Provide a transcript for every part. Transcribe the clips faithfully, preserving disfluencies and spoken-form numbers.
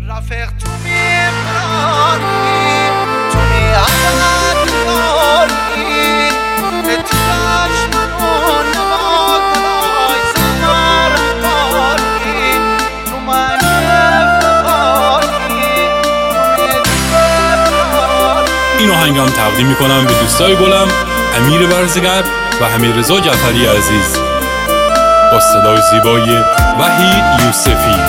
رفیق تو میبرانی تو میعمد داری اتلاش منو نباکلای زمار باری تو من افتخاری تو میدفراری. این آهنگم تقدیم میکنم به دوستای گلم امیر برزگر و حمیدرضا جعفری عزیز با صدای زیبای وحید یوسفی.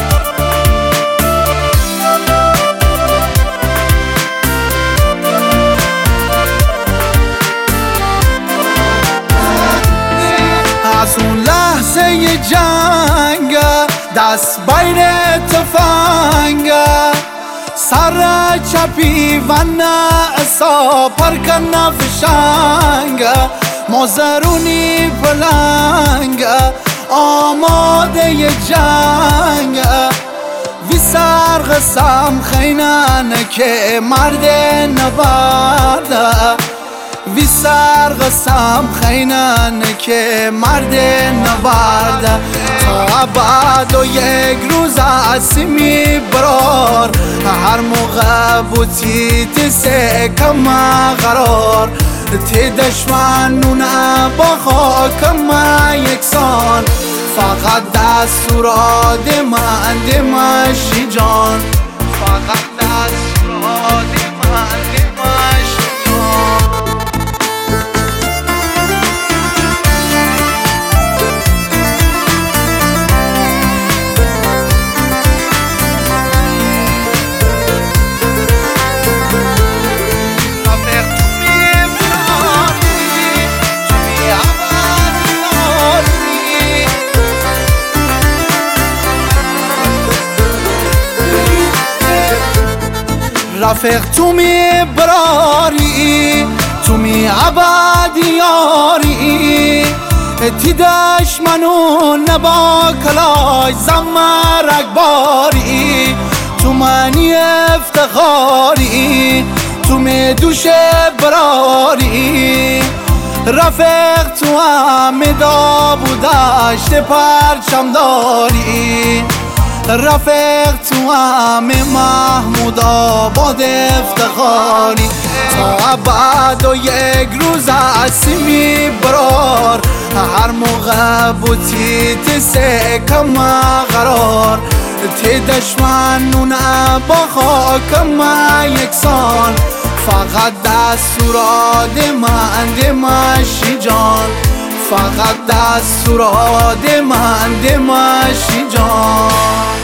از اون لحظه جنگ دست بین تفنگ سر چپی و نعصا پرکن نفشنگ مازرونی پلنگ آماده جنگ وی سرقسم خینن که مرد نبرده وی سرقسم خینن که مرد نبرده تا بعد و یک روز عصیمی برار هر موقع بوتی تسه کم قرار تی دشمنونه با خاکم یکسان فقط دستورات من دمشی جان فقط دستورات من دمشی جان. رفیق تو میبراری تو می عبادیاری تی دشمنو نبا کلای زمرک باری تو منی افتخاری تو می دوش براری رفیق تو هم داب و دشت پرچم داری رفیق تو هم محمود آباد افتخاری تا بعد و یک روز عصیمی برار هر موقع بوتی تسه کم قرار تی دشمنونه با خاکم یکسان فقط دستورات من دمشی جان فقط دستورات من دمشی جان.